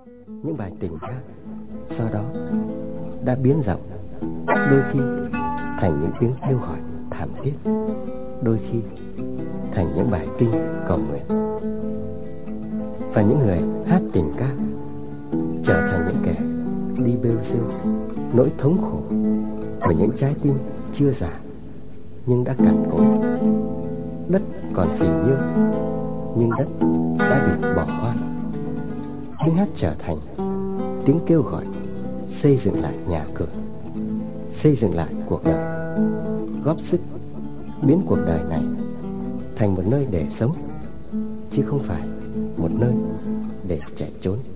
những bài tình ca sau đó đã biến rộng, đôi khi thành những tiếng kêu gọi thảm thiết, đôi khi thành những bài kinh cầu nguyện. Và những người hát tình ca trở thành những kẻ đi bêu rêu nỗi thống khổ của những trái tim chưa già nhưng đã cằn cỗi. Đất còn phì nhiêu nhưng đất đã bị bỏ hoang. Tiếng hát trở thành tiếng kêu gọi xây dựng lại nhà cửa, xây dựng lại cuộc đời, góp sức biến cuộc đời này thành một nơi để sống, chứ không phải một nơi để chạy trốn.